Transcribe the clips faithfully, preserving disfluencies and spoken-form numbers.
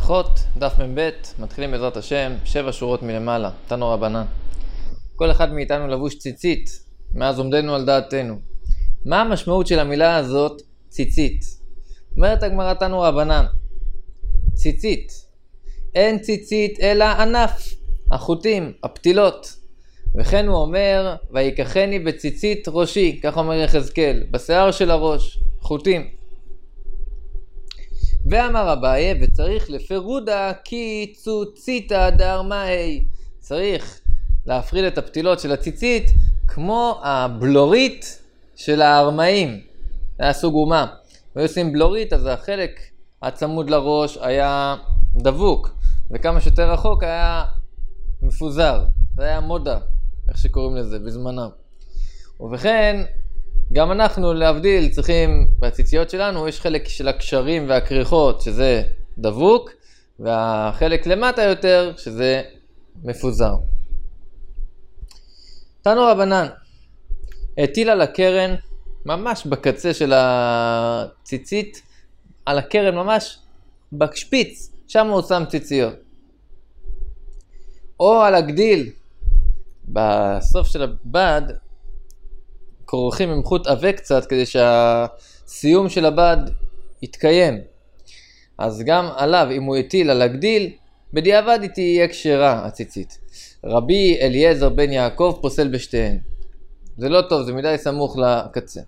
הלכות, דף מ"ב, מתחילים בעזרת השם, שבע שורות מלמעלה, תנו רבנן. כל אחד מאיתנו לבוש ציצית, מאז עומדנו על דעתנו. מה המשמעות של המילה הזאת, ציצית? אומרת הגמרא תנו רבנן, ציצית, אין ציצית אלא ענף, החוטים, הפתילות. וכן הוא אומר, ויקחני בציצית ראשי, כך אומר יחזקאל, בשיער של הראש, חוטים. ואמר אביי, וצריך לפירודה כי צוציתא דארמאי. צריך להפריד את הפתילות של הציצית כמו הבלורית של הארמאים. זה היה סוג אומה. ועושים בלורית, אז החלק הצמוד לראש היה דבוק, וכמה שיותר רחוק היה מפוזר. זה היה מודה, איך שקוראים לזה, בזמנם. ובכן, גם אנחנו להבדיל צריכים, בציציות שלנו יש חלק של הקשרים והקריחות שזה דבוק, והחלק למטה יותר שזה מפוזר. תנו רבנן, הטיל על הקרן, ממש בקצה של הציצית, על הקרן ממש בשפיץ, שם הוא שם ציציות. או על הגדיל, בסוף של הבד, כורכים עם חוט עבה קצת כדי שהסיום של הבד יתקיים. אז גם עליו, אם הוא יטיל על הגדיל, בדיעבד היא תהיה כשרה הציצית. רבי אליעזר בן יעקב פוסל בשתיהן. זה לא טוב, זה מדי סמוך לקצה.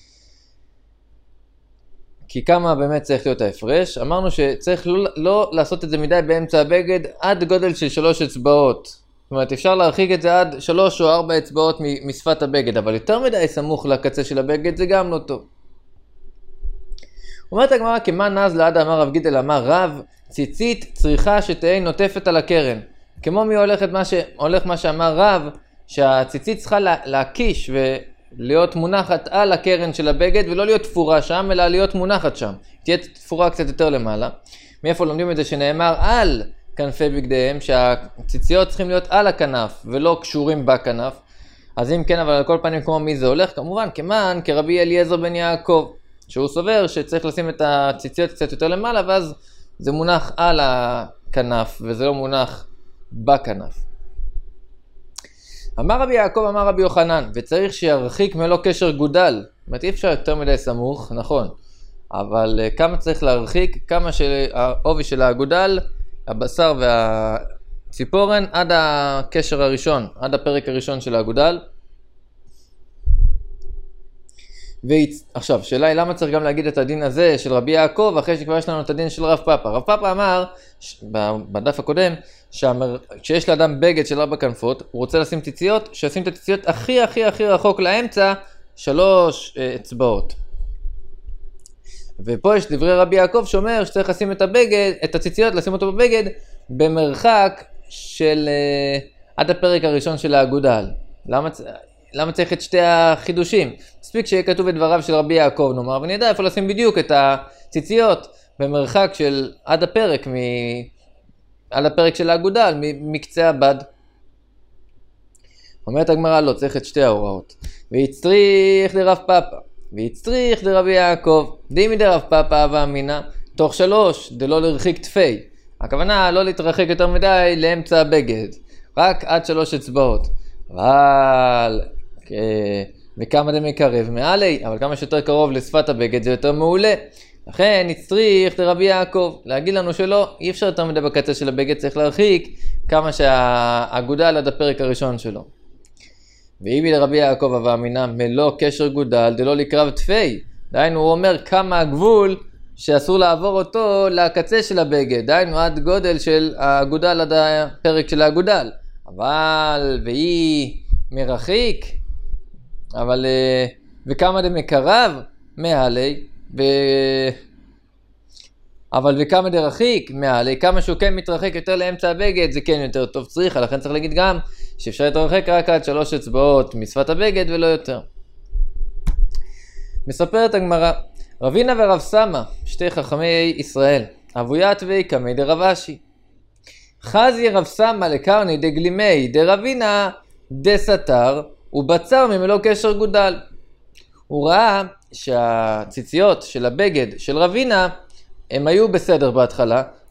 כי כמה באמת צריך להיות ההפרש? אמרנו שצריך לא, לא לעשות את זה מדי באמצע הבגד עד גודל של שלוש אצבעות. זאת אומרת, אפשר להרחיק את זה עד שלוש או ארבע אצבעות משפת הבגד, אבל יותר מדי סמוך לקצה של הבגד זה גם לא טוב. אומרת הגמרא, כמה נז לעד אמר רב גידל אמר רב, ציצית צריכה שתהי נוטפת על הקרן. כמו מי הולך, מה, ש... הולך מה שאמר רב, שהציצית צריכה לה... להקיש ולהיות מונחת על הקרן של הבגד, ולא להיות תפורה שם, אלא להיות מונחת שם. תהיה תפורה קצת יותר למעלה. מאיפה לומדים את זה שנאמר על כנפי בגדיהם, שהציציות צריכים להיות על הכנף ולא קשורים בכנף. אז אם כן, אבל על כל פנים כמו מי זה הולך, כמובן כמן כרבי אליעזר בן יעקב, שהוא סובר שצריך לשים את הציציות קצת יותר למעלה, ואז זה מונח על הכנף וזה לא מונח בכנף. אמר רבי יעקב אמר רבי יוחנן, וצריך שירחיק מלא קשר גודל. זאת אומרת, אי אפשר יותר מדי סמוך, נכון, אבל כמה צריך להרחיק? כמה שהעובי של האגודל, הבשר והציפורן, עד הקשר הראשון, עד הפרק הראשון של האגודל. ועכשיו, שאלה היא למה צריך גם להגיד את הדין הזה של רבי יעקב, אחרי שכבר יש לנו את הדין של רב פאפא. רב פאפא אמר, בדף הקודם, שיש לאדם בגד של ארבע כנפות, הוא רוצה לשים ציציות, שישים את הציציות הכי הכי הכי רחוק לאמצע, שלוש אצבעות. ופה יש דברי רבי יעקב שאומר שצריך לשים את הבגד, את הציציות, לשים אותו בבגד, במרחק של עד הפרק הראשון של האגודל. למה, למה צריך את שתי החידושים? מספיק שיהיה כתוב את דבריו של רבי יעקב, נאמר, ואני יודע איפה לשים בדיוק את הציציות, במרחק של עד הפרק, מ... עד הפרק של האגודל, מקצה הבד. אומרת הגמרא, לא, צריך את שתי ההוראות. ויצטריך לרב פאפא. ויצטריך לרבי יעקב, די מדי רב פאפא הווה אמינא, תוך שלוש, דלא לרחיק תפי. הכוונה לא להתרחק יותר מדי לאמצע הבגד, רק עד שלוש אצבעות. אבל, וכמה די מקרב מעלי, אבל כמה שיותר קרוב לשפת הבגד זה יותר מעולה. לכן יצטריך לרבי יעקב, להגיד לנו שלא, אי אפשר יותר מדי בקצה של הבגד, צריך להרחיק כמה שהאגודל עד הפרק הראשון שלו. ואיבי לרבי יעקב הווה אמינא מלא קשר גודל דלא לקרב תפי. דהיינו הוא אומר כמה הגבול שאסור לעבור אותו לקצה של הבגד. דהיינו עד גודל של האגודל עד הפרק של האגודל. אבל והיא מרחיק. אבל וכמה דמקרב מעלי. ו... אבל וכמה דרחיק מעלי. כמה שהוא כן מתרחק יותר לאמצע הבגד זה כן יותר טוב צריכה. לכן צריך להגיד גם שאפשר להתרחק רק עד שלוש אצבעות משפת הבגד ולא יותר. מספרת הגמרא, רבינה ורב סמא, שתי חכמי ישראל, אבוית ויקמי דרב אשי. חזי רב סמא לקרני דגלימי דרבינה דסתר, ובצר ממלוא קשר גודל. הוא ראה שהציציות של הבגד של רבינה הם היו בסדר בהתחלה,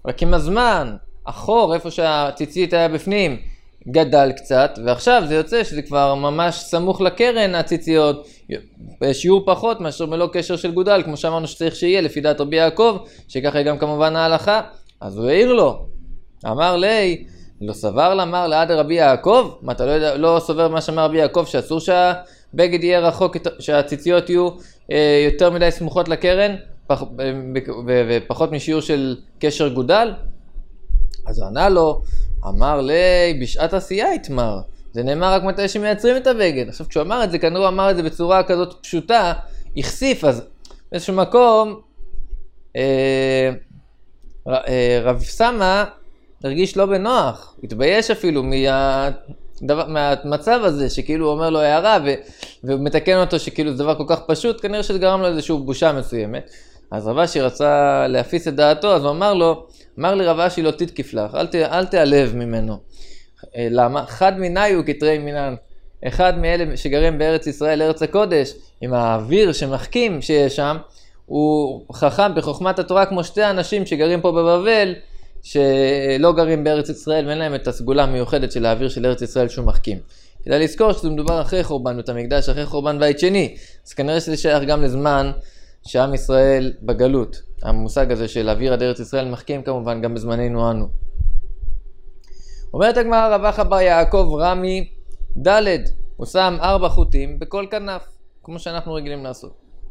רק עם הזמן, החור, איפה שהציצית היה בפנים, גדל קצת, ועכשיו זה יוצא שזה כבר ממש סמוך לקרן הציציות, שיעור פחות מאשר מלא קשר של גודל, כמו שאמרנו שצריך שיהיה לפי דעת רבי יעקב, שככה גם כמובן ההלכה. אז הוא העיר לו, אמר לי, לא סבר למר לעד רבי יעקב? מה אתה לא, יודע, לא סובר מה שאמר רבי יעקב, שאסור שהבגד יהיה רחוק, שהציציות יהיו אה, יותר מדי סמוכות לקרן, פח, ופחות משיעור של קשר גודל? אז הוא ענה לו, אמר לי, בשעת עשייה יתמר. זה נאמר רק מתי שמייצרים את הבגד. עכשיו כשהוא אמר את זה, כנראה הוא אמר את זה בצורה כזאת פשוטה, הכסיף, אז באיזשהו מקום, אה, רב סמה הרגיש לא בנוח, התבייש אפילו מה, דבר, מהמצב הזה, שכאילו הוא אומר לו הערה, ו, ומתקן אותו שכאילו זה דבר כל כך פשוט, כנראה שזה גרם לו איזושהי בושה מסוימת. אז רב אשי רצה להפיס את דעתו, אז הוא אמר לו, אמר לי רב אשי לא תתקיף לך, אל, ת, אל תעלב ממנו. למה? חד מיני הוא כתרי מינן. אחד מאלה שגרים בארץ ישראל, ארץ הקודש, עם האוויר שמחכים שיש שם, הוא חכם בחוכמת התורה כמו שתי אנשים שגרים פה בבבל, שלא גרים בארץ ישראל, ואין להם את הסגולה המיוחדת של האוויר של ארץ ישראל שהוא מחכים. כדאי לזכור שזה מדובר אחרי חורבן בית המקדש, אחרי חורבן בית שני, אז כנראה שזה שייך גם לזמן שעם ישראל בגלות. המושג הזה של האוויר עד ארץ ישראל מחכים כמובן גם בזמננו אנו. אומרת הגמרא, רב אחא בר יעקב רמי ד', הוא שם ארבע חוטים בכל כנף, כמו שאנחנו רגילים לעשות.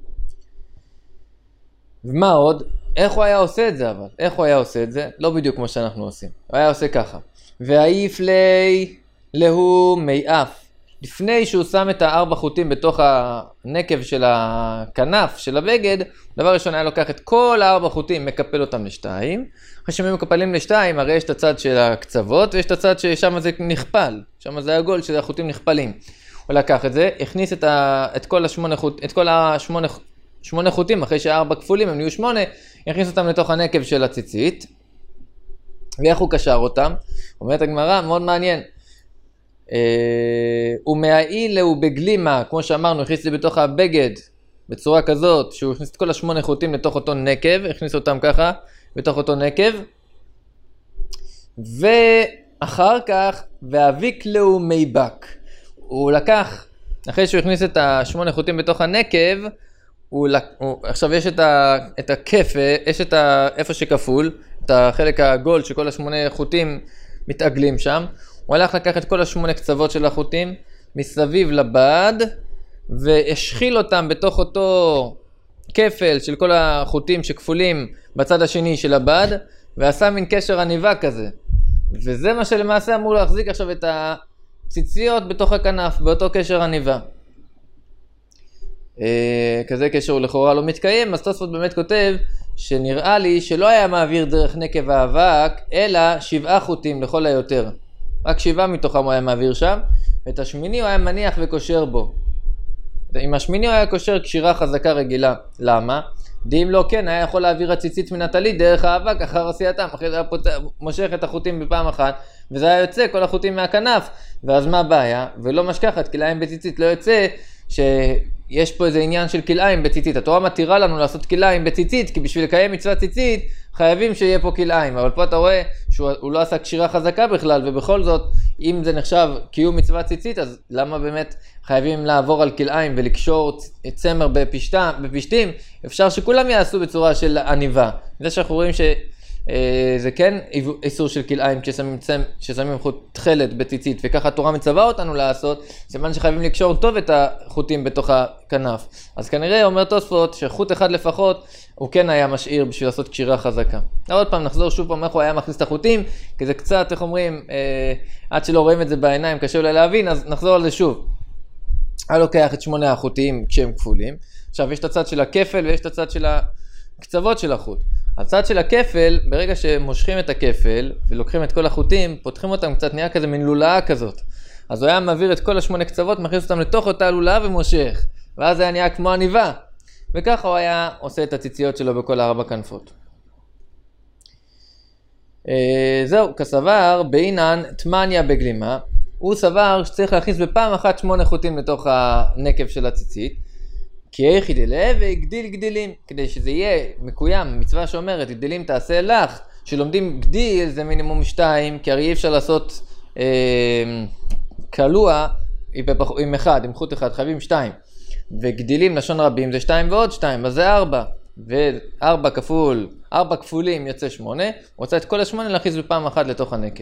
ומה עוד? איך הוא היה עושה את זה אבל? איך הוא היה עושה את זה? לא בדיוק כמו שאנחנו עושים. הוא היה עושה ככה. והעיף לי להו מייאף. לפני שהוא שם את הארבע חוטים בתוך הנקב של הכנף של הבגד, דבר ראשון היה לוקח את כל הארבע חוטים, מקפל אותם לשתיים. אחרי שהם מקפלים לשתיים, הרי יש את הצד של הקצוות, ויש את הצד ששם זה נכפל. שם זה הגול שהחוטים נכפלים. הוא לקח את זה, הכניס את, ה... את כל השמונה חוט... את כל השמונה שמונה חוטים, אחרי שהארבע כפולים הם נהיו שמונה, הכניס אותם לתוך הנקב של הציצית. ואיך הוא קשר אותם? אומרת הגמרא, מאוד מעניין. הוא מהעילה הוא בגלימה, כמו שאמרנו, הכניס לי בתוך הבגד בצורה כזאת, שהוא הכניס את כל השמונה חוטים לתוך אותו נקב, הכניס אותם ככה בתוך אותו נקב, ואחר כך והאביק לו מייבק. הוא לקח, אחרי שהוא הכניס את השמונה חוטים בתוך הנקב, הוא, הוא, עכשיו יש את, ה, את הכפה, יש את ה, איפה שכפול, את החלק העגול שכל השמונה חוטים מתעגלים שם. הוא הלך לקח את כל השמונה קצוות של החוטים מסביב לבד, והשחיל אותם בתוך אותו כפל של כל החוטים שכפולים בצד השני של הבד, ועשה מין קשר עניבה כזה. וזה מה שלמעשה אמור להחזיק עכשיו את הציציות בתוך הכנף, באותו קשר עניבה. כזה קשר הוא לכאורה לא מתקיים, אז תוספות באמת כותב שנראה לי שלא היה מעביר דרך נקב האבק, אלא שבעה חוטים לכל היותר. רק שבעה מתוכם הוא היה מעביר שם, ואת השמיני הוא היה מניח וקושר בו. עם השמיני הוא היה קושר קשירה חזקה רגילה. למה? דאם לא כן, היה יכול להעביר הציצית מן הטלית דרך האבק אחר עשייתם, אחרי זה היה פות... מושך את החוטים בפעם אחת, וזה היה יוצא כל החוטים מהכנף, ואז מה הבעיה? ולא משכחת, כלאיים בציצית לא יוצא שיש פה איזה עניין של כלאיים בציצית. התורה מתירה לנו לעשות כלאיים בציצית, כי בשביל לקיים מצוות ציצית חייבים שיהיה פה כלאיים, אבל פה אתה רואה שהוא לא עשה קשירה חזקה בכלל, ובכל זאת, אם זה נחשב קיום מצוות ציצית, אז למה באמת חייבים לעבור על כלאיים ולקשור צמר בפשטה, בפשטים? אפשר שכולם יעשו בצורה של עניבה. זה שאנחנו רואים שזה כן איסור של כלאיים כששמים, כששמים חוט תחלת בציצית, וככה התורה מצווה אותנו לעשות, סימן שחייבים לקשור טוב את החוטים בתוך הכנף. אז כנראה אומר תוספות שחוט אחד לפחות הוא כן היה משאיר בשביל לעשות קשירה חזקה. עוד פעם נחזור שוב פעם איך הוא היה מכניס את החוטים, כי זה קצת, איך אומרים, אה, עד שלא רואים את זה בעיניים קשה אולי להבין, אז נחזור על זה שוב. היה לוקח את שמונה החוטים כשהם כפולים. עכשיו יש את הצד של הכפל ויש את הצד של הקצוות של החוט. הצד של הכפל, ברגע שמושכים את הכפל ולוקחים את כל החוטים, פותחים אותם קצת, נהיה כזה מין לולאה כזאת. אז הוא היה מעביר את כל השמונה קצוות, מכניס אותם לתוך אותה לולאה ומושך. ואז היה נהיה כמו עניבה. וככה הוא היה עושה את הציציות שלו בכל ארבע כנפות. זהו, כסבר, בעינן תמניה בגלימה, הוא סבר שצריך להכניס בפעם אחת שמונה חוטים לתוך הנקב של הציצית, כי היכי דלה והגדיל גדילים, כדי שזה יהיה מקוים, מצווה שאומרת, גדילים תעשה לך, שלומדים גדיל זה מינימום שתיים, כי הרי אי אפשר לעשות אה, קלוע עם אחד, עם חוט אחד, חייבים שתיים. וגדילים לשון רבים זה שתיים ועוד שתיים, אז זה ארבע. וארבע כפול, ארבע כפולים יוצא שמונה, רוצה את כל השמונה להכניס בפעם אחת לתוך הנקב.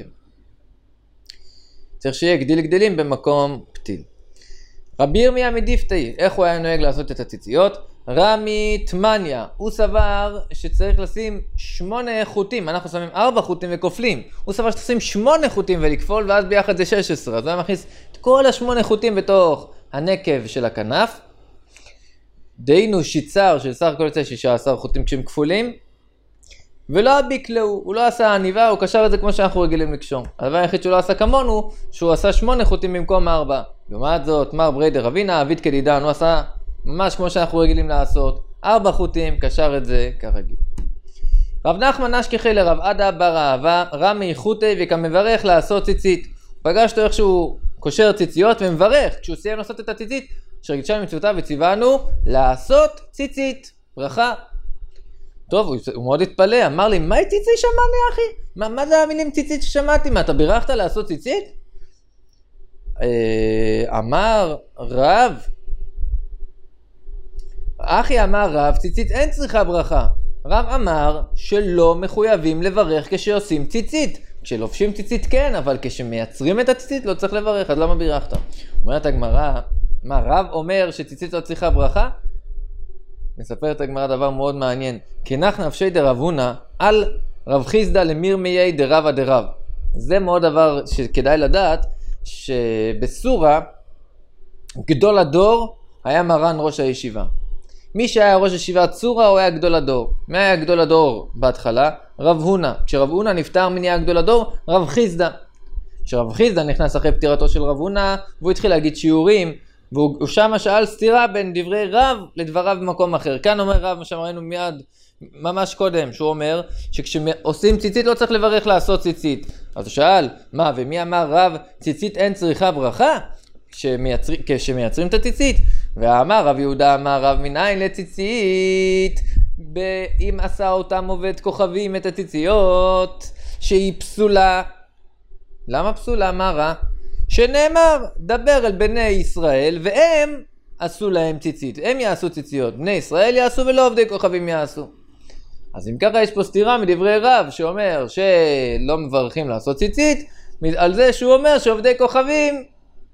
צריך שיהיה גדיל גדילים במקום פתיל. רבי ירמיה מדיפתאי, איך הוא היה נוהג לעשות את הציציות? רמי תמניה, הוא סבר שצריך לשים שמונה חוטים, אנחנו שמים ארבע חוטים וכופלים, הוא סבר שצריכים שמונה חוטים ולכפול ואז ביחד זה שש עשרה, אז הוא מכניס את כל השמונה חוטים בתוך הנקב של הכנף, דהיינו שיצר של סך הכל יוצא שישה עשר חוטים כשהם כפולים, ולא הביקלהו, הוא לא עשה עניבה, הוא קשר את זה כמו שאנחנו רגילים לקשור. הדבר היחיד שהוא לא עשה כמונו, שהוא עשה שמונה חוטים במקום ארבע. לעומת זאת, מר בריידר רבינה, אבית כדידן, הוא עשה ממש כמו שאנחנו רגילים לעשות, ארבע חוטים, קשר את זה כרגיל. רב נחמן אשכחי לרב עדה בר אהבה, רמי חוטי וכמברך לעשות ציצית. פגש אותו איך שהוא קושר ציציות ומברך, כשהוא סיים לעשות את הציצית, שרגישה מצוותיו וציוונו לעשות ציצית, ברכה. טוב, הוא, הוא מאוד התפלא, אמר לי, מה ציצי שמעני אחי? מה, מה זה המילים ציצית ששמעתי? מה, אתה בירכת לעשות ציצית? אה, אמר רב, אחי אמר רב, ציצית אין צריכה ברכה. רב אמר שלא מחויבים לברך כשעושים ציצית. כשלובשים ציצית כן, אבל כשמייצרים את הציצית לא צריך לברך, אז למה בירכת? אומרת הגמרא, מה רב אומר שציצית לא צריכה ברכה? מספרת הגמרא דבר מאוד מעניין. כנח נפשי דרב הונא על רב חיסדא למירמיי דרבא דרב. זה מאוד דבר שכדאי לדעת, שבסורה גדול הדור היה מרן ראש הישיבה. מי שהיה ראש ישיבת צורה הוא היה גדול הדור. מי היה גדול הדור בהתחלה? רב הונא. כשרב הונא נפטר מי נהיה גדול הדור? רב חיסדא. כשרב חיסדא נכנס אחרי פטירתו של רב הונא, והוא התחיל להגיד שיעורים, והוא שמה שאל סתירה בין דברי רב לדבריו במקום אחר. כאן אומר רב, מה שאמרנו מיד, ממש קודם, שהוא אומר שכשעושים ציצית לא צריך לברך לעשות ציצית. אז הוא שאל, מה ומי אמר רב ציצית אין צריכה ברכה? כשמייצרים, כשמייצרים את הציצית. ואמר רב יהודה אמר רב מניין לציצית, אם עשה אותם עובד כוכבים את הציציות, שהיא פסולה. למה פסולה? מה רע? שנאמר, דבר אל בני ישראל, והם עשו להם ציצית. הם יעשו ציציות. בני ישראל יעשו ולא עובדי כוכבים יעשו. אז אם ככה יש פה סתירה מדברי רב, שאומר שלא מברכים לעשות ציצית, על זה שהוא אומר שעובדי כוכבים,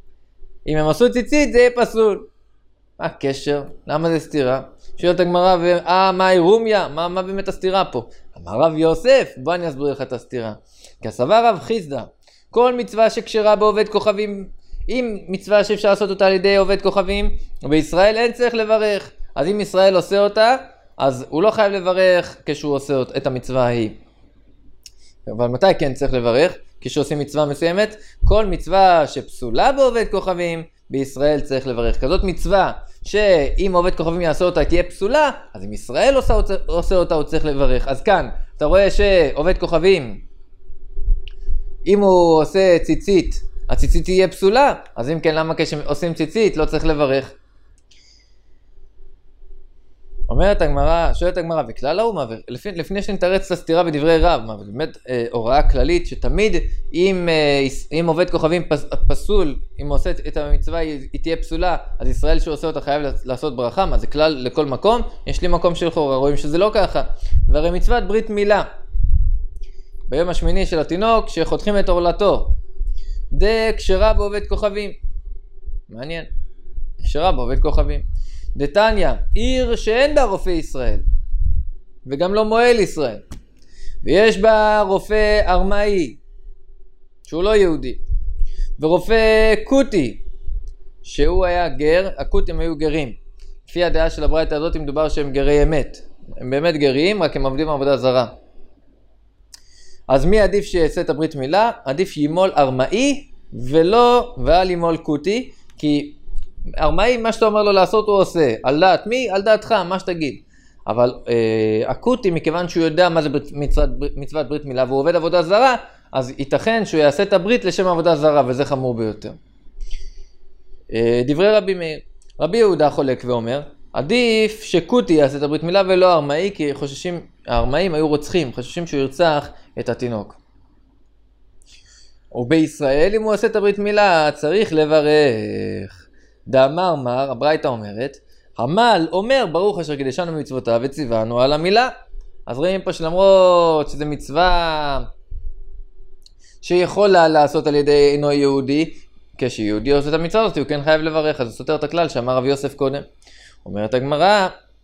אם הם עשו ציצית זה יהיה פסול. מה הקשר? למה זה סתירה? שואלת הגמרא, אה, מה אירומיה? מה, מה באמת הסתירה פה? אמר רב יוסף, בוא אני אסביר לך את הסתירה. כסבר רב חיסדא, כל מצווה שקשרה בעובד כוכבים, אם מצווה שאפשר לעשות אותה על ידי עובד כוכבים, ובישראל אין צריך לברך. אז אם ישראל עושה אותה, אז הוא לא חייב לברך כשהוא עושה את המצווה ההיא. אבל מתי כן צריך לברך? כשעושים מצווה מסוימת, כל מצווה שפסולה בעובד כוכבים, בישראל צריך לברך. כזאת מצווה שאם עובד כוכבים יעשה אותה תהיה פסולה, אז אם ישראל עושה, עושה אותה הוא צריך לברך. אז כאן, אתה רואה שעובד כוכבים, אם הוא עושה ציצית, הציצית תהיה פסולה, אז אם כן, למה כשעושים ציצית לא צריך לברך? אומרת הגמרא, שואלת הגמרא, וכלל האומה, לפני, לפני שנתרץ את הסתירה בדברי רב, מה, באמת אה, הוראה כללית שתמיד אם, אה, אם עובד כוכבים פס, פסול, אם הוא עושה את המצווה היא, היא תהיה פסולה, אז ישראל שעושה אותה חייב לעשות ברכה, מה זה כלל לכל מקום? יש לי מקום של חורה, רואים שזה לא ככה. והרי מצוות ברית מילה, ביום השמיני של התינוק שחותכים את עורלתו, דה כשרה בעובד כוכבים. מעניין, כשרה בעובד כוכבים. דתניא, עיר שאין בה רופא ישראל, וגם לא מועל ישראל, ויש בה רופא ארמאי, שהוא לא יהודי, ורופא קוטי, שהוא היה גר, הקוטים היו גרים. לפי הדעה של הברייתא הזאת, מדובר שהם גרי אמת. הם באמת גרים, רק הם עובדים עבודה זרה. אז מי עדיף שיעשה את הברית מילה? עדיף ימול ארמאי, ולא, ואל ימול קוטי, כי ארמאי, מה שאתה אומר לו לעשות הוא עושה. על דעת מי? על דעתך, מה שתגיד. אבל אה, הקוטי, מכיוון שהוא יודע מה זה מצוות, מצוות ברית מילה, והוא עובד עבודה זרה, אז ייתכן שהוא יעשה את הברית לשם עבודה זרה, וזה חמור ביותר. אה, דברי רבי מאיר. רבי יהודה חולק ואומר, עדיף שקוטי יעשה את הברית מילה ולא ארמאי, כי חוששים, הארמאים היו רוצחים, חוששים שהוא ירצח את התינוק. ובישראל אם הוא עושה את הברית מילה צריך לברך. דאמר מר, הברייתא אומרת, המל אומר ברוך אשר קידשנו במצוותיו וציוונו על המילה. אז רואים פה שלמרות שזה מצווה שיכולה לעשות על ידי אינו יהודי, כשיהודי עושה את המצווה הזאת הוא כן חייב לברך. אז הוא סותר את הכלל שאמר רב יוסף קודם. אומרת הגמרא,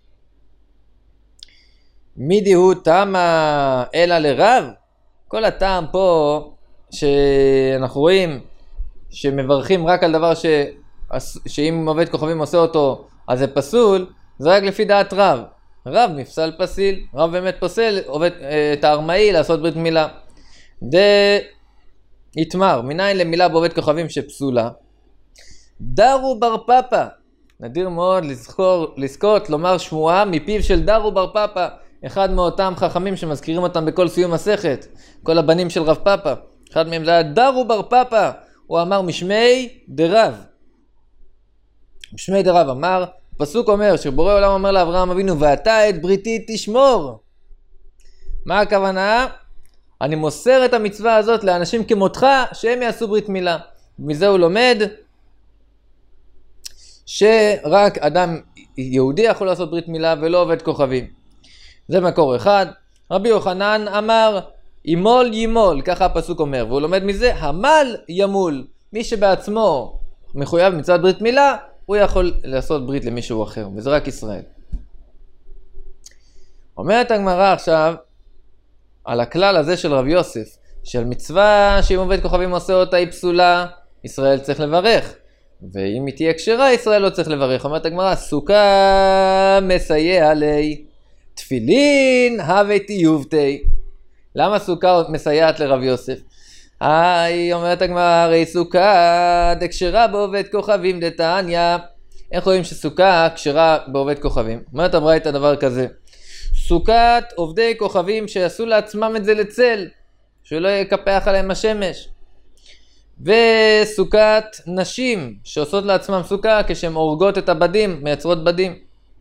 מידי הוא תמה אלא לרב? כל הטעם פה שאנחנו רואים שמברכים רק על דבר ש... שאם עובד כוכבים עושה אותו אז זה פסול, זה רק לפי דעת רב. רב מפסל פסיל, רב באמת פוסל עובד את הארמאי לעשות ברית מילה. דה יתמר, מניין למילה בעובד כוכבים שפסולה? דרו בר פאפא, נדיר מאוד לזכור, לזכות לומר שמועה מפיו של דרו בר פאפא, אחד מאותם חכמים שמזכירים אותם בכל סיום מסכת, כל הבנים של רב פאפא. אחד מהם זה היה דרו בר פאפא, הוא אמר משמי דרב. משמי דרב אמר, פסוק אומר שבורא עולם אומר לאברהם אבינו, ואתה את בריתי תשמור. מה הכוונה? אני מוסר את המצווה הזאת לאנשים כמותך שהם יעשו ברית מילה. מזה הוא לומד שרק אדם יהודי יכול לעשות ברית מילה ולא עובד כוכבים. זה מקור אחד. רבי יוחנן אמר ימול ימול, ככה הפסוק אומר, והוא לומד מזה המל ימול. מי שבעצמו מחויב מצוות ברית מילה הוא יכול לעשות ברית למישהו אחר, וזה רק ישראל. אומרת הגמרא עכשיו על הכלל הזה של רב יוסף, של מצווה שאם עובד כוכבים עושה אותה היא פסולה, ישראל צריך לברך, ואם היא תהיה כשרה ישראל לא צריך לברך. אומרת הגמרא, סוכה מסייע לי, תפילין הווה טיובתי. למה סוכה מסייעת לרב יוסף? היי, אומרת הגמרא, הרי סוכה דקשרה בעובד כוכבים דתניא. איך רואים שסוכה כשרה בעובד כוכבים? אומרת הברייתא דבר כזה, סוכת עובדי כוכבים שיעשו לעצמם את זה לצל, שלא יקפח עליהם השמש. וסוכת נשים שעושות לעצמם סוכה כשהן הורגות את הבדים, מייצרות בדים.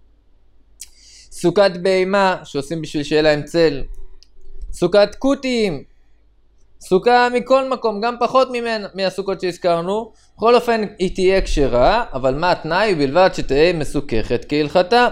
סוכת בהמה שעושים בשביל שיהיה להם צל. סוכת קוטים, סוכה מכל מקום, גם פחות ממנה, מהסוכות שהזכרנו. בכל אופן היא תהיה כשרה, אבל מה התנאי? בלבד שתהיה מסוככת כהלכתה.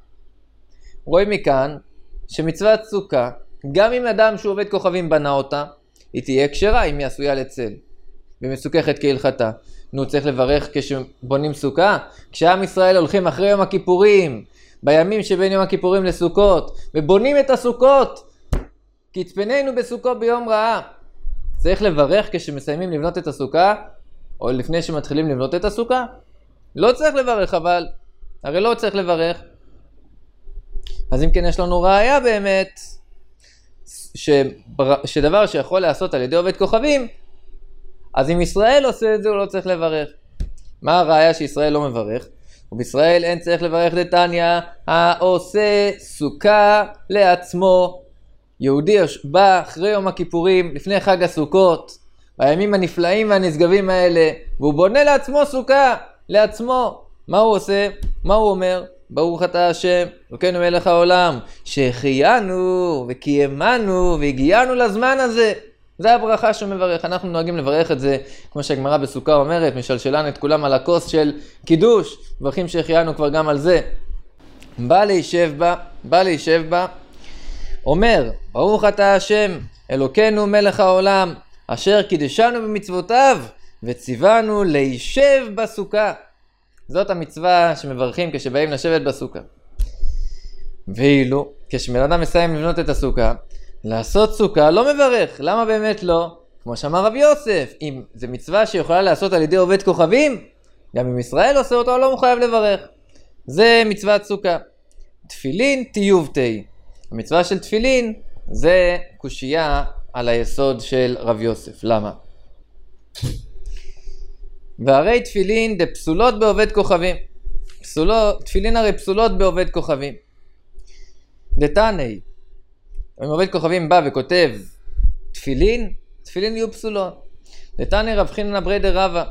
רואים מכאן שמצוות סוכה, גם אם אדם שהוא עובד כוכבים בנה אותה, היא תהיה כשרה אם היא עשויה לצל ומסוככת כהלכתה. נו, צריך לברך כשבונים סוכה? כשעם ישראל הולכים אחרי יום הכיפורים, בימים שבין יום הכיפורים לסוכות, ובונים את הסוכות, כתפננו בסוכות ביום רעה, צריך לברך כשמסיימים לבנות את הסוכה, או לפני שמתחילים לבנות את הסוכה? לא צריך לברך, אבל הרי לא צריך לברך. אז אם כן יש לנו ראיה באמת שבר... שדבר שיכול לעשות על ידי עובד כוכבים, אז אם ישראל עושה את זה הוא לא צריך לברך. מה הראיה שישראל לא מברך? ובישראל אין צריך לברך דתניא, העושה סוכה לעצמו. יהודי בא אחרי יום הכיפורים, לפני חג הסוכות, בימים הנפלאים והנשגבים האלה, והוא בונה לעצמו סוכה, לעצמו. מה הוא עושה? מה הוא אומר? ברוך אתה השם, אלוקינו מלך העולם, שהחיינו וקיימנו והגיענו לזמן הזה. זה הברכה שהוא מברך. אנחנו נוהגים לברך את זה, כמו שהגמרא בסוכה אומרת, משלשלן את כולם על הכוס של קידוש, ברכים שהחיינו כבר גם על זה. בא להישב בה, בא להישב בה, אומר, ברוך אתה השם, אלוקינו מלך העולם, אשר קידשנו במצוותיו, וציוונו להישב בסוכה. זאת המצווה שמברכים כשבאים לשבת בסוכה. ואילו, כשבן אדם מסיים לבנות את הסוכה, לעשות סוכה לא מברך. למה באמת לא? כמו שאמר רב יוסף, אם זה מצווה שיכולה לעשות על ידי עובד כוכבים, גם אם ישראל עושה אותו לא מחויב לברך. זה מצוות סוכה. תפילין טיובתי. המצווה של תפילין זה קושייה על היסוד של רב יוסף. למה? והרי תפילין דה פסולות בעובד כוכבים. פסולות, תפילין הרי פסולות בעובד כוכבים. דתני, אם עובד כוכבים בא וכותב תפילין, תפילין יהיו פסולות. דתני רב חיננה ברי דרבא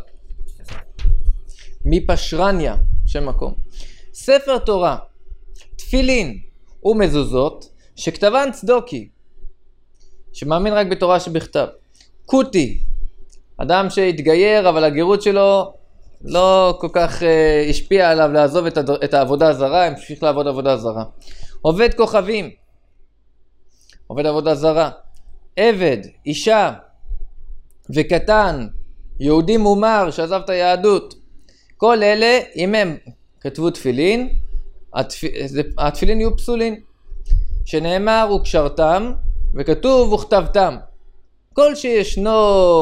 מפשרניה, שם מקום. ספר תורה, תפילין ומזוזות שכתבן צדוקי שמאמין רק בתורה שבכתב. קוטי, אדם שהתגייר אבל הגירות שלו לא כל כך אה, השפיע עליו לעזוב את, הד... את העבודה הזרה, המשיך לעבוד עבודה זרה. עובד כוכבים, עובד עבודה זרה. עבד, אישה וקטן, יהודי מומר שעזב את היהדות. כל אלה, אם הם כתבו תפילין, התפ... התפילין יהיו פסולין. שנאמר וקשרתם, וכתוב וכתבתם. כל שישנו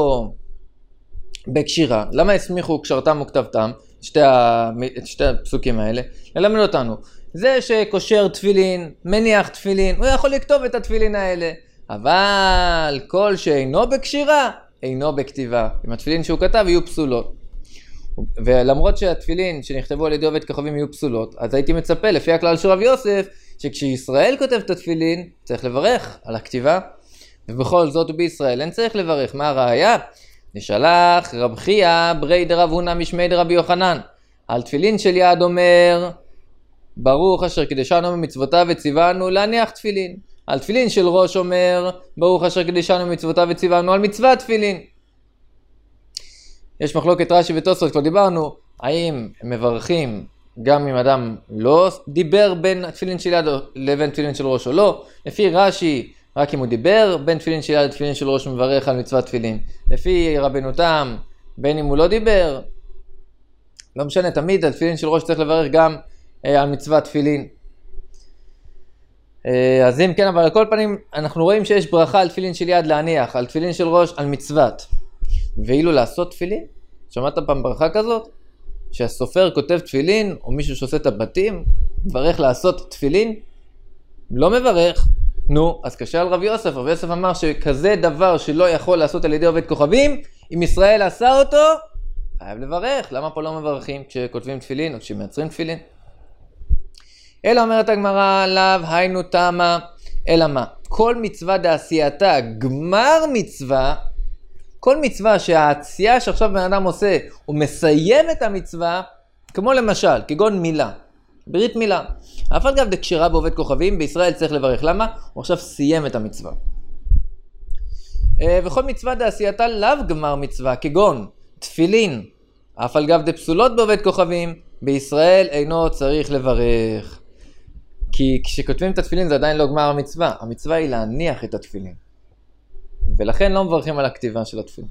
בקשירה, למה הסמיכו וקשרתם וכתבתם? שתי, ה... שתי הפסוקים האלה, ללמד אותנו. זה שקושר תפילין, מניח תפילין, הוא יכול לכתוב את התפילין האלה. אבל כל שאינו בקשירה, אינו בכתיבה. אם התפילין שהוא כתב יהיו פסולות. ולמרות שהתפילין שנכתבו על ידי עובד כוכבים יהיו פסולות, אז הייתי מצפה לפי הכלל של רב יוסף, שכשישראל כותב את התפילין, צריך לברך על הכתיבה. ובכל זאת בישראל אין צריך לברך. מה הראיה? נשלח רב חייא ברי דרב הונא משמי דרבי יוחנן. על תפילין של יד אומר, ברוך אשר קידשנו במצוותיו וציוונו להניח תפילין. על תפילין של ראש אומר, ברוך אשר קידשנו במצוותיו וציוונו על מצוות תפילין. יש מחלוקת רש"י ותוספות, כבר דיברנו, האם מברכים גם אם אדם לא דיבר בין התפילין של יד לבין תפילין של ראש או לא. לפי רש"י, רק אם הוא דיבר בין תפילין של יד לתפילין של ראש מברך על מצוות תפילין. לפי רבנו תם, בין אם הוא לא דיבר, לא משנה, תמיד על תפילין של ראש צריך לברך גם אה, על מצוות תפילין. אה, אז אם כן, אבל על כל פנים אנחנו רואים שיש ברכה על תפילין של יד להניח, על תפילין של ראש על מצוות. ואילו לעשות תפילין, שמעת פעם ברכה כזאת? שהסופר כותב תפילין, או מישהו שעושה את הבתים, מברך לעשות תפילין? לא מברך. נו, אז קשה על רב יוסף. רב יוסף אמר שכזה דבר שלא יכול לעשות על ידי עובד כוכבים, אם ישראל עשה אותו, חייב לברך. למה פה לא מברכים כשכותבים תפילין או כשמייצרים תפילין? אלא אומרת הגמרא עליו, היינו תמה, אלא מה? כל מצווה דעשייתה, גמר מצווה, כל מצווה שהעשייה שעכשיו בן אדם עושה, הוא מסיים את המצווה, כמו למשל, כגון מילה, ברית מילה. אף על גב דקשרה בעובד כוכבים, בישראל צריך לברך. למה? הוא עכשיו סיים את המצווה. וכל מצווה דעשייתה לאו גמר מצווה, כגון תפילין, אף על גב דפסולות בעובד כוכבים, בישראל אינו צריך לברך. כי כשכותבים את התפילין זה עדיין לא גמר המצווה. המצווה היא להניח את התפילין. ולכן לא מברכים על הכתיבה של התפילין.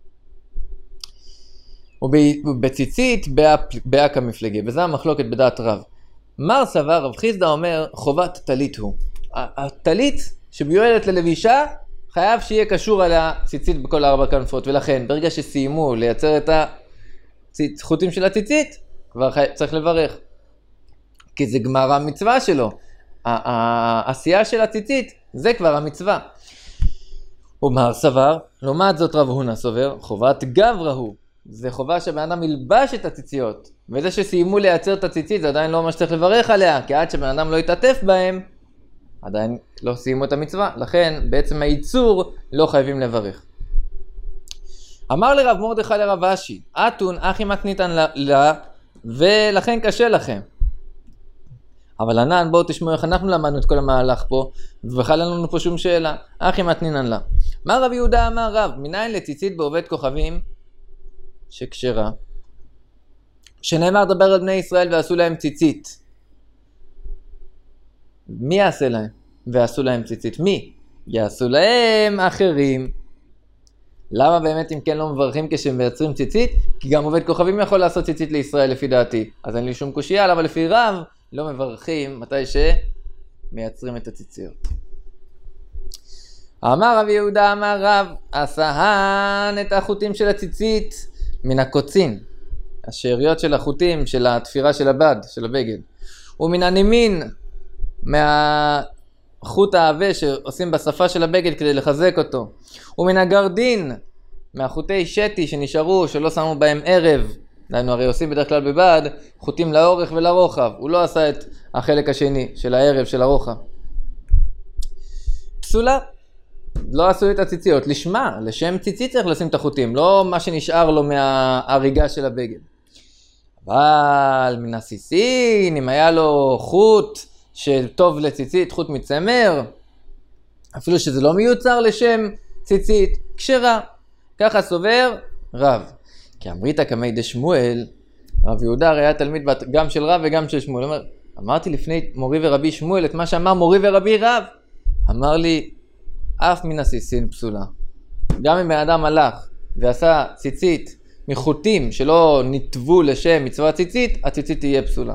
ובציצית באק המפלגי, וזה המחלוקת בדעת רב. מר סבר, רב חיסדא אומר, חובת טלית הוא. הטלית שמיועדת ללבישה, חייב שיהיה קשור על הציצית בכל ארבע כנפות, ולכן ברגע שסיימו לייצר את החוטים של הציצית, כבר צריך לברך. כי זה גמר המצווה שלו. העשייה של הציצית, זה כבר המצווה. ומר סבר, לעומת זאת רב הונא סובר, חובת גברא הוא. זה חובה שבן אדם ילבש את הציציות. וזה שסיימו לייצר את הציצית, זה עדיין לא מה שצריך לברך עליה, כי עד שבן אדם לא יתעטף בהם, עדיין לא סיימו את המצווה. לכן, בעצם הייצור לא חייבים לברך. אמר לרב מרדכי לרב אשי, אתון אחי מתניתן לה, ולכן קשה לכם. אבל ענן, בואו תשמעו איך אנחנו למדנו את כל המהלך פה, ובכלל אין לנו פה שום שאלה. אחי מתנינן לה. מה רב יהודה אמר רב? מניין לציצית בעובד כוכבים שקשרה, שנאמר דבר על בני ישראל ועשו להם ציצית. מי יעשה להם? ועשו להם ציצית. מי? יעשו להם אחרים. למה באמת אם כן לא מברכים כשהם מייצרים ציצית? כי גם עובד כוכבים יכול לעשות ציצית לישראל לפי דעתי. אז אין לי שום קושייה, אבל לפי רב לא מברכים מתי שמייצרים את הציציות. אמר רב יהודה אמר רב, עשהן את החוטים של הציצית מן הקוצין, השאריות של החוטים של התפירה של הבד, של הבגד, ומן הנימין, מהחוט העבה שעושים בשפה של הבגד כדי לחזק אותו, ומן הגרדין, מהחוטי שתי שנשארו שלא שמו בהם ערב, דיינו הרי עושים בדרך כלל בבד חוטים לאורך ולרוחב, הוא לא עשה את החלק השני של הערב של הרוחב. פסולה, לא עשו את הציציות, לשמה, לשם ציצית צריך לשים את החוטים, לא מה שנשאר לו מההריגה של הבגד. אבל מן הסיסין, אם היה לו חוט שטוב לציצית, חוט מצמר, אפילו שזה לא מיוצר לשם ציצית, כשרה. ככה סובר רב. כי אמרית קמי דשמואל, רב יהודה הרי היה תלמיד גם של רב וגם של שמואל. אומר, אמרתי לפני מורי ורבי שמואל את מה שאמר מורי ורבי רב. אמר לי, אף מן הסיסין פסולה. גם אם האדם הלך ועשה ציצית מחוטים שלא נתבו לשם מצוות ציצית, הציצית תהיה פסולה.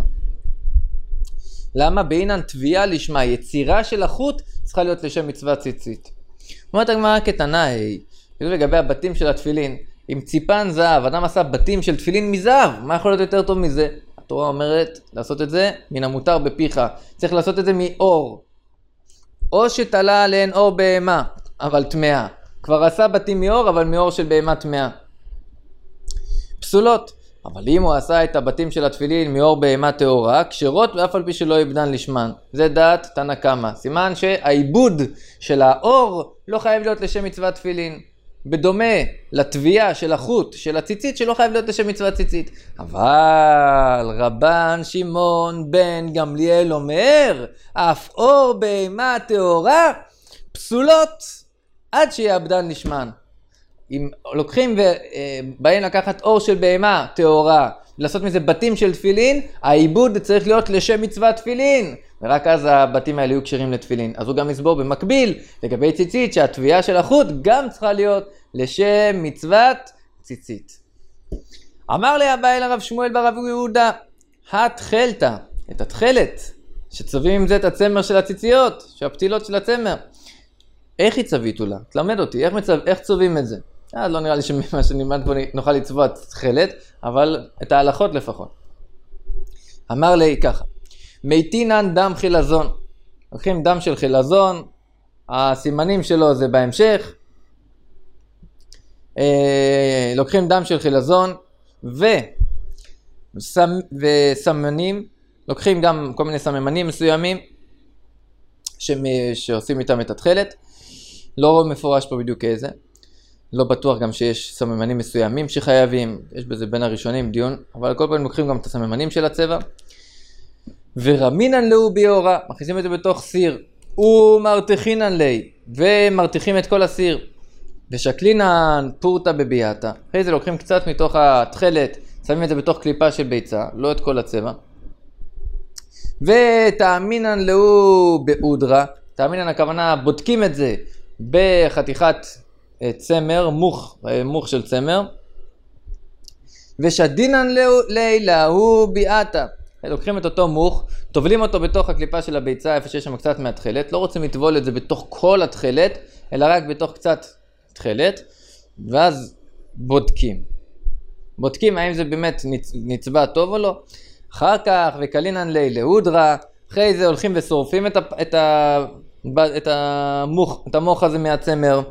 למה? בעינן תביעה לשמה, יצירה של החוט צריכה להיות לשם מצוות ציצית. אומרת הגמרא כתנאי, לגבי הבתים של התפילין, עם ציפן זהב, אדם עשה בתים של תפילין מזהב, מה יכול להיות יותר טוב מזה? התורה אומרת לעשות את זה מן המותר בפיך, צריך לעשות את זה מאור. או שתלה עליהן אור בהמה, אבל טמאה. כבר עשה בתים מאור, אבל מאור של בהמה טמאה. פסולות. אבל אם הוא עשה את הבתים של התפילין מאור בהמה טהורה, כשרות ואף על פי שלא יבדן לשמן. זה דעת תנא קמא. סימן שהעיבוד של האור לא חייב להיות לשם מצוות תפילין. בדומה לתביעה של החוט של הציצית שלא חייב להיות לשם מצוות ציצית. אבל רבן שמעון בן גמליאל אומר, אף אור בהמה טהורה פסולות עד שיעבדן לשמן. אם לוקחים ובאים לקחת אור של בהמה טהורה, לעשות מזה בתים של תפילין, העיבוד צריך להיות לשם מצוות תפילין, ורק אז הבתים האלה יהיו קשרים לתפילין. אז הוא גם יסבור במקביל לגבי ציצית שהתביעה של החוט גם צריכה להיות לשם מצוות ציצית. אמר לי אביי לרב שמואל ברב יהודה, התחלת, את התחלת שצובעים עם זה את הצמר של הציציות, שהפתילות של הצמר, איך היא צביתו לה? תלמד אותי, איך, מצו... איך צובעים את זה? אה, לא נראה לי שמה שנלמד פה נוכל לצבוע תחלת, אבל את ההלכות לפחות. אמר לי ככה, מיתינן דם חילזון. לוקחים דם של חילזון, הסימנים שלו זה בהמשך. אה, לוקחים דם של חילזון, וסמ... וסמנים, לוקחים גם כל מיני סממנים מסוימים, ש... שעושים איתם את התחלת. לא מפורש פה בדיוק איזה. לא בטוח גם שיש סממנים מסוימים שחייבים, יש בזה בין הראשונים דיון, אבל על כל פעם לוקחים גם את הסממנים של הצבע. ורמינן לו ביורה, מכניסים את זה בתוך סיר, ומרתחינן לי, ומרתיחים את כל הסיר. ושקלינן פורטה בביאטה, אחרי זה לוקחים קצת מתוך התחלת, שמים את זה בתוך קליפה של ביצה, לא את כל הצבע. ותאמינן לו באודרה, תאמינן הכוונה בודקים את זה בחתיכת צמר, מוך, מוך של צמר. ושדינן לילה הוא ביאטה, לוקחים את אותו מוך, טובלים אותו בתוך הקליפה של הביצה, איפה שיש שם קצת מהתחלת, לא רוצים לטבול את זה בתוך כל התחלת, אלא רק בתוך קצת תחלת, ואז בודקים. בודקים האם זה באמת נצבע טוב או לא. אחר כך, וקלינן לילה הודרה, אחרי זה הולכים ושורפים את, ה, את, ה, את, המוח, את המוח הזה מהצמר.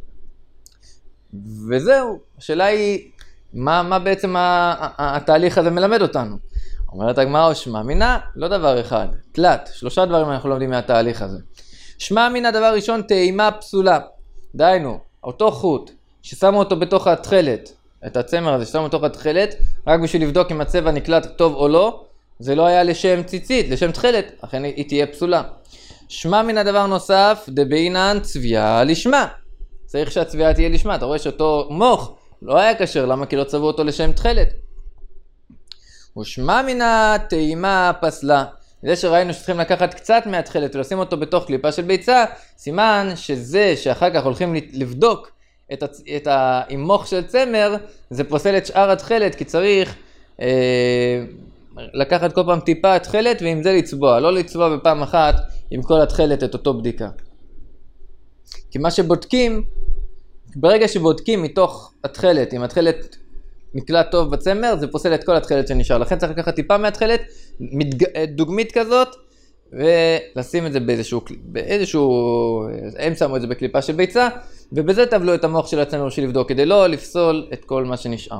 וזהו, השאלה היא, מה, מה בעצם התהליך הזה מלמד אותנו? אומרת הגמרא, שמע מינה, לא דבר אחד, תלת, שלושה דברים אנחנו לומדים מהתהליך הזה. שמע מינה, דבר ראשון, טעימה פסולה. דיינו, אותו חוט ששמו אותו בתוך התחלת, את הצמר הזה ששמו בתוך התחלת, רק בשביל לבדוק אם הצבע נקלט טוב או לא, זה לא היה לשם ציצית, לשם תחלת, אכן היא תהיה פסולה. שמע מן הדבר נוסף, דבעינן צביעה לשמה. צריך שהצביעה תהיה לשמה, אתה רואה שאותו מוח לא היה קשר, למה? כי לא צבעו אותו לשם תחלת. ושמע מן הטעימה פסלה. זה שראינו שצריכים לקחת קצת מהתחלת ולשים אותו בתוך קליפה של ביצה, סימן שזה שאחר כך הולכים לבדוק את, הצ... את המוח של צמר, זה פוסל את שאר התחלת, כי צריך אה, לקחת כל פעם טיפה התחלת ועם זה לצבוע, לא לצבוע בפעם אחת עם כל התחלת את אותו בדיקה. כי מה שבודקים, ברגע שבודקים מתוך התחלת, אם התחלת נקלט טוב בצמר, זה פוסל את כל התחלת שנשאר. לכן צריך לקחת טיפה מהתחלת, דוגמית כזאת, ולשים את זה באיזשהו, באיזשהו, הם שמו את זה בקליפה של ביצה, ובזה תבלו את המוח של הצמר בשביל לבדוק, כדי לא לפסול את כל מה שנשאר.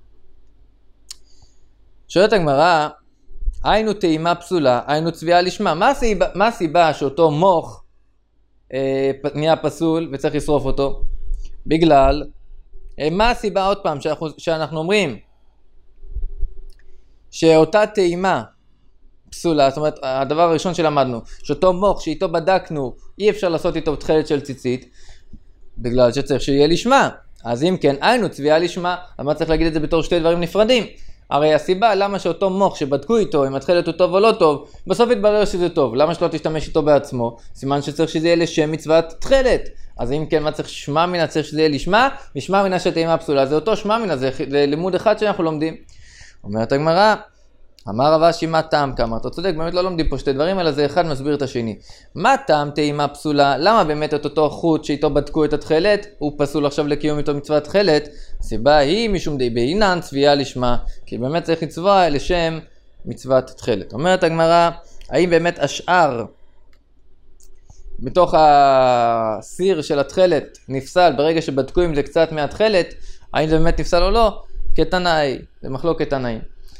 שואלת הגמרא, היינו טעימה פסולה, היינו צביעה לשמה. מה הסיבה, מה הסיבה שאותו מוח אה, נהיה פסול וצריך לשרוף אותו? בגלל, אה, מה הסיבה עוד פעם שאנחנו, שאנחנו אומרים שאותה טעימה פסולה, זאת אומרת, הדבר הראשון שלמדנו, שאותו מוח שאיתו בדקנו, אי אפשר לעשות איתו תכלת של ציצית, בגלל שצריך שיהיה לשמה. אז אם כן, היינו צביעה לשמה, למה צריך להגיד את זה בתור שתי דברים נפרדים? הרי הסיבה למה שאותו מוח שבדקו איתו, אם התכלת הוא טוב או לא טוב, בסוף יתברר שזה טוב. למה שלא תשתמש איתו בעצמו? סימן שצריך שזה יהיה לשם מצוות תכלת. אז אם כן, מה צריך שמה מינה? צריך שזה יהיה לשמה, ושמה מינה שטעימה פסולה. זה אותו שמה מינה, זה לימוד אחד שאנחנו לומדים. אומרת הגמרא, אמר רב אשי, מה טעם כמה? אתה צודק, באמת לא לומדים פה שתי דברים, אלא זה אחד מסביר את השני. מה טעם טעימה פסולה? למה באמת את אותו חוט שאיתו בדקו את התכלת, הוא פסול עכשיו לקיום איתו מצוות תכלת? הסיבה היא משום די בעינן צביעה לשמה, כי באמת צריך לצבוע לשם מצוות תכלת. אומרת הגמרא, האם באמת השאר מתוך הסיר של התכלת נפסל ברגע שבדקו אם זה קצת מהתכלת, האם זה באמת נפסל או לא? כתנאי, זה מחלוקת תנאים.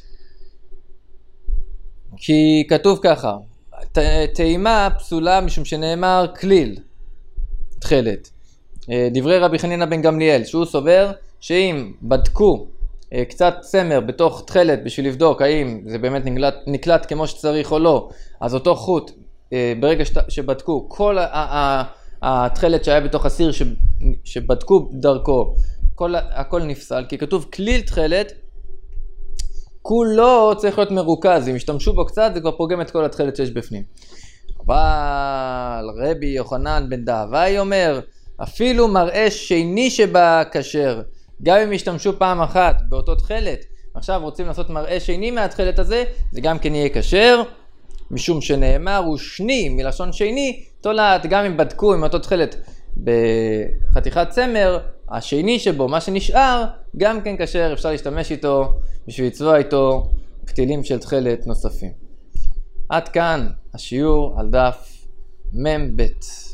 כי כתוב ככה, טעימה פסולה משום שנאמר כליל, תכלת. דברי רבי חנינא בן גמליאל, שהוא סובר שאם בדקו קצת צמר בתוך תכלת בשביל לבדוק האם זה באמת נקלט, נקלט כמו שצריך או לא, אז אותו חוט, ברגע שבדקו, כל התכלת שהיה בתוך הסיר שבדקו דרכו, כל, הכל נפסל, כי כתוב כליל תכלת, כולו צריך להיות מרוכז, אם השתמשו בו קצת זה כבר פוגם את כל התכלת שיש בפנים. אבל רבי יוחנן בן דהוואי אומר, אפילו מראה שני שבה כשר, גם אם השתמשו פעם אחת באותו תכלת, עכשיו רוצים לעשות מראה שני מהתכלת הזה, זה גם כן יהיה כשר, משום שנאמר הוא שני מלשון שני, תולעת, גם אם בדקו עם אותו תכלת בחתיכת צמר, השני שבו, מה שנשאר, גם כן כשר, אפשר להשתמש איתו בשביל לצבוע איתו כתילים של תכלת נוספים. עד כאן השיעור על דף מ"ב.